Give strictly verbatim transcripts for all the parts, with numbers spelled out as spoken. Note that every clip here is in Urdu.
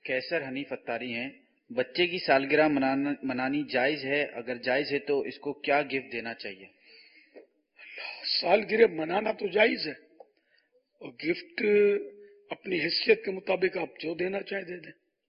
کیسر حنیف اتاری ہیں، بچے کی سالگرہ منانا منانی جائز ہے؟ اگر جائز ہے تو اس کو کیا گفٹ دینا چاہیے؟ سالگرہ منانا تو جائز ہے، اور گفٹ اپنی حیثیت کے مطابق آپ جو دینا چاہے دے دیں،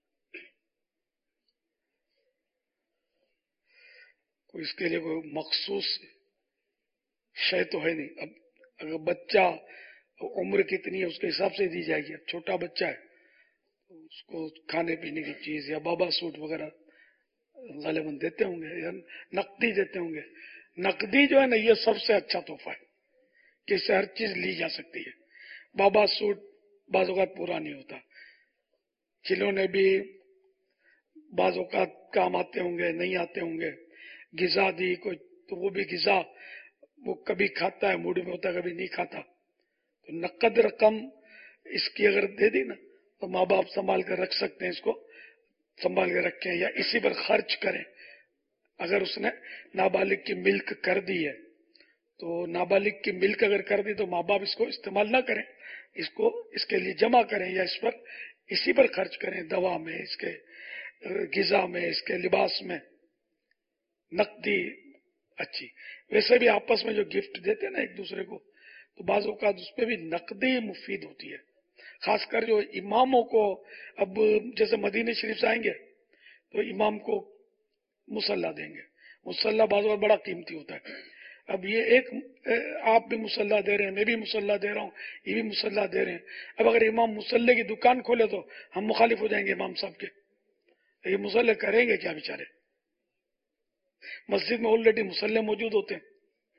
کوئی اس کے لیے کوئی مخصوص شے تو ہے نہیں۔ اب اگر بچہ عمر کتنی ہے اس کے حساب سے دی جائے گی، اب چھوٹا بچہ ہے تو اس کو کھانے پینے کی چیز یا بابا سوٹ وغیرہ غالباً دیتے ہوں گے یا نقدی دیتے ہوں گے۔ نقدی جو ہے نا یہ سب سے اچھا تحفہ ہے کہ اس سے ہر چیز لی جا سکتی ہے۔ بابا سوٹ بعض اوقات پورا نہیں ہوتا، کھلونے بھی بعض اوقات کام آتے ہوں گے نہیں آتے ہوں گے، غذا دی کوئی تو وہ بھی غذا وہ کبھی کھاتا ہے موڈ میں ہوتا ہے کبھی نہیں کھاتا، تو نقد رقم اس کی اگر دے دی نا تو ماں باپ سنبھال کر رکھ سکتے ہیں، اس کو سنبھال کے رکھیں یا اسی پر خرچ کریں۔ اگر اس نے نابالغ کی ملک کر دی ہے تو نابالغ کی ملک اگر کر دی تو ماں باپ اس کو استعمال نہ کریں، اس کو اس کے لیے جمع کریں یا اس پر اسی پر خرچ کریں، دوا میں، اس کے غذا میں، اس کے لباس میں، نقدی اچھی۔ ویسے بھی آپس میں جو گفٹ دیتے ہیں نا ایک دوسرے کو تو بعض اوقات اس پہ بھی نقدی مفید ہوتی ہے، خاص کر جو اماموں کو، اب جیسے مدینہ شریف سے آئیں گے تو امام کو مصلی دیں گے، مصلی بعض اوقات بڑا قیمتی ہوتا ہے۔ اب یہ ایک آپ بھی مصلی دے رہے ہیں، میں بھی مصلی دے رہا ہوں، یہ بھی مصلی دے رہے ہیں، اب اگر امام مصلی کی دکان کھولے تو ہم مخالف ہو جائیں گے امام صاحب کے، یہ مصلی کریں گے کیا بیچارے؟ مسجد میں آلریڈی مصلی موجود ہوتے ہیں۔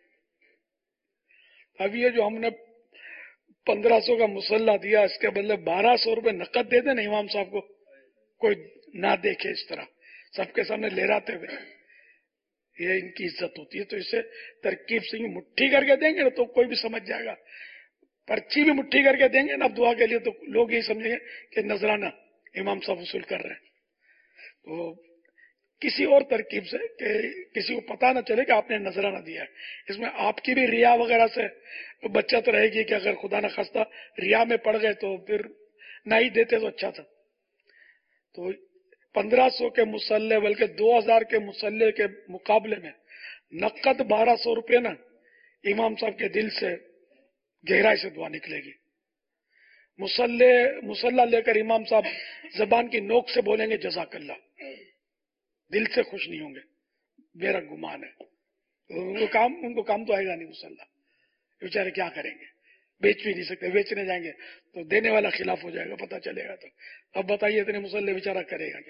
اب یہ جو ہم نے پندرہ سو کا مصلی دیا اس کے بدلے بارہ سو روپے نقد دے دیں نا امام صاحب کو، کوئی نہ دیکھے اس طرح سب کے سامنے لہراتے ہوئے، یہ ان کی عزت ہوتی ہے۔ تو اسے ترکیب سے مٹھی کر کے دیں گے نا تو کوئی بھی سمجھ جائے گا، پرچی بھی مٹھی کر کے دیں گے نا اب دعا کے لیے تو لوگ یہی سمجھیں گے کہ نذرانہ امام صاحب وصول کر رہے ہیں۔ تو کسی اور ترکیب سے کہ کسی کو پتہ نہ چلے کہ آپ نے نذرانہ دیا ہے، اس میں آپ کی بھی ریا وغیرہ سے بچت رہے گی کہ اگر خدا نہ خواستہ ریا میں پڑ گئے تو پھر نہ ہی دیتے تو اچھا تھا۔ تو پندرہ سو کے مصلی بلکہ دو ہزار کے مصلی کے مقابلے میں نقد بارہ سو روپے نا امام صاحب کے دل سے گہرائی سے دعا نکلے گی۔ مصلی مصلی لے کر امام صاحب زبان کی نوک سے بولیں گے جزاک اللہ، دل سے خوش نہیں ہوں گے، میرا گمان ہے۔ ان کو کام ان کو کام تو آئے گا نہیں مصلی، بیچارے کیا کریں گے، بیچ بھی نہیں سکتے، بیچنے جائیں گے تو دینے والا خلاف ہو جائے گا، پتہ چلے گا تو اب بتائیے اتنے مصلی بیچارہ کرے گا کیا؟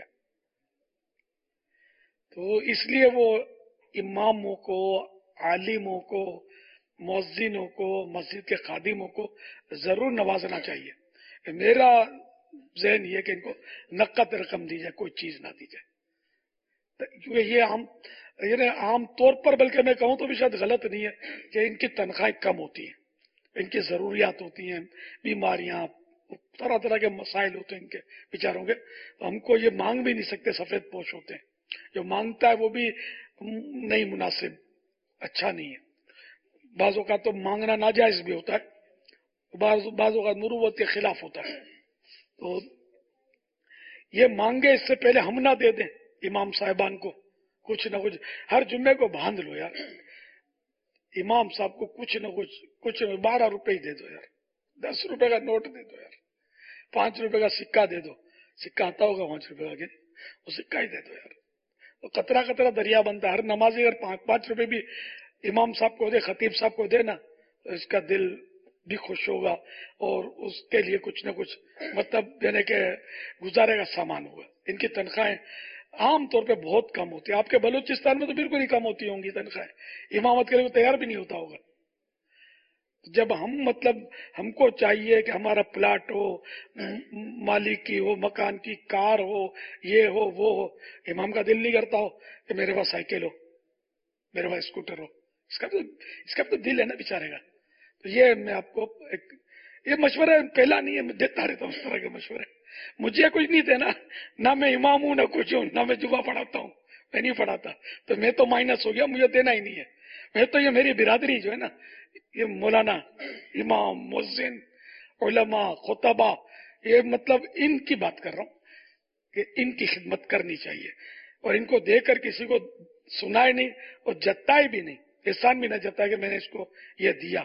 تو اس لیے وہ اماموں کو، عالموں کو، مؤذنوں کو، مسجد کے خادموں کو ضرور نوازنا چاہیے۔ میرا ذہن یہ کہ ان کو نقد رقم دی جائے، کوئی چیز نہ دی جائے، کیونکہ یہ عام یہ عام طور پر، بلکہ میں کہوں تو بھی شاید غلط نہیں ہے کہ ان کی تنخواہیں کم ہوتی ہیں، ان کی ضروریات ہوتی ہیں، بیماریاں، طرح طرح کے مسائل ہوتے ہیں ان کے بیچاروں کے، تو ہم کو یہ مانگ بھی نہیں سکتے، سفید پوش ہوتے ہیں، جو مانگتا ہے وہ بھی نہیں مناسب، اچھا نہیں ہے۔ بعض اوقات تو مانگنا ناجائز بھی ہوتا ہے، بعض بعض اوقات مروت کے خلاف ہوتا ہے، تو یہ مانگے اس سے پہلے ہم نہ دے دیں امام صاحبان کو کچھ نہ کچھ، ہر جمعے کو باندھ لو یار، امام صاحب کو کچھ نہ کچھ کچھ بارہ روپے ہی دے دو یار، دس روپے کا نوٹ دے دو یار، پانچ روپے کا سکہ دے دو، سکہ آتا ہوگا پانچ روپے کا، وہ سکہ ہی دے دو یار، تو قطرہ قطرہ دریا بنتا ہے۔ ہر نمازی اگر پانچ پانچ روپے بھی امام صاحب کو دے، خطیب صاحب کو دے نا، تو اس کا دل بھی خوش ہوگا اور اس کے لیے کچھ نہ کچھ مطلب یعنی کہ گزارے کا سامان ہوگا۔ ان کی تنخواہیں عام طور پہ بہت کم ہوتی ہے، آپ کے بلوچستان میں تو بالکل ہی کم ہوتی ہوں گی تنخواہیں، امامت کے لیے تیار بھی نہیں ہوتا ہوگا۔ جب ہم مطلب ہم کو چاہیے کہ ہمارا پلاٹ ہو، مالک کی ہو، مکان کی، کار ہو، یہ ہو وہ ہو، امام کا دل نہیں کرتا ہو کہ میرے پاس سائیکل ہو، میرے پاس اسکوٹر ہو، اس کا تو اس کا تو دل ہے نا بیچارے کا۔ تو یہ میں آپ کو ایک یہ مشورہ پہلا نہیں ہے، میں دیتا رہتا ہوں اس طرح کے مشورے، مجھے کچھ نہیں دینا، نہ میں امام ہوں نہ کچھ ہوں، نہ میں جمعہ پڑھاتا ہوں، میں نہیں پڑھاتا، تو میں تو مائنس ہو گیا، مجھے دینا ہی نہیں ہے۔ میں تو یہ میری برادری جو ہے نا، یہ مولانا، امام، مؤذن، علماء، خطبہ، یہ مطلب ان کی بات کر رہا ہوں، کہ ان کی خدمت کرنی چاہیے، اور ان کو دے کر کسی کو سنائے نہیں اور جتائے بھی نہیں، احسان بھی نہ جتائے کہ میں نے اس کو یہ دیا.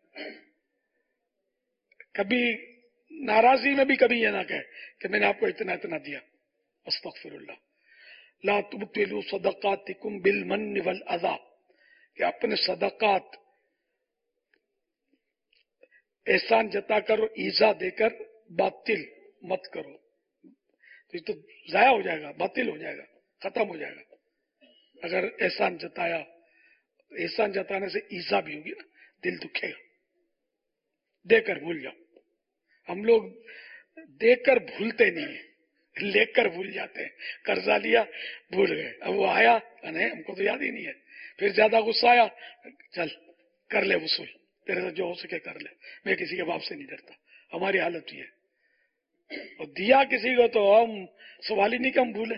کبھی ناراضی میں بھی کبھی یہ نہ کہے کہ میں نے آپ کو اتنا اتنا دیا. استغفر اللہ. لا تبطلوا صدقاتکم بالمن والاذى، کہ اپنے صدقات احسان جتا کر اور ایذا دے کر باطل مت کرو. تو یہ تو ضائع ہو جائے گا، باطل ہو جائے گا، ختم ہو جائے گا. اگر احسان جتایا، احسان جتانے سے ایذا بھی ہوگی نا، دل دکھے گا. دے کر بھول جاؤ. ہم لوگ دے کر بھولتے نہیں ہیں، لے کر بھول جاتے ہیں. قرضہ لیا بھول گئے، اب وہ آیا نہیں ہم کو تو یاد ہی نہیں ہے، پھر زیادہ غصہ آیا، چل کر لے وصول، تیرے سے جو ہو سکے کر لے، میں کسی کے باپ سے نہیں ڈرتا. ہماری حالت یہ ہے. اور دیا کسی کو تو ہم سوال ہی نہیں کہ ہم بھولے.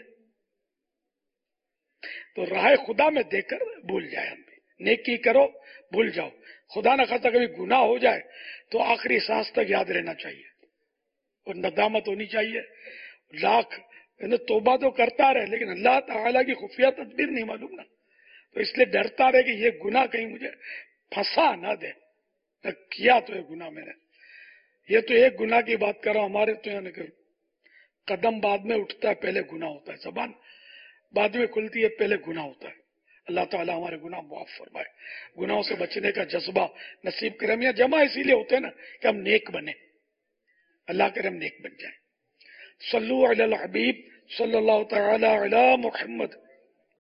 تو راہ خدا میں دے کر بھول جائے. ہم بھی نیکی کرو بھول جاؤ. خدا نہ خواستہ کبھی گناہ ہو جائے تو آخری سانس تک یاد رہنا چاہیے اور ندامت ہونی چاہیے. لاکھ توبہ تو کرتا رہے لیکن اللہ تعالیٰ کی خفیہ تدبیر نہیں معلوم نا، تو اس لیے ڈرتا رہے کہ یہ گناہ کہیں مجھے پھنسا نہ دے. نہ کیا تو یہ گناہ میں نے، یہ تو ایک گناہ کی بات کر رہا ہوں. ہمارے تو یہاں قدم بعد میں اٹھتا ہے پہلے گناہ ہوتا ہے، زبان بعد میں کھلتی ہے پہلے گناہ ہوتا ہے. اللہ تعالیٰ ہمارے گناہ معاف فرمائے، گناہوں سے بچنے کا جذبہ نصیب کرے. ہم یہاں جمع اسی لیے ہوتے ہیں نا کہ ہم نیک بنے، اللہ کرے ہم نیک بن جائیں. صلو علی الحبیب صلی اللہ تعالی علی محمد.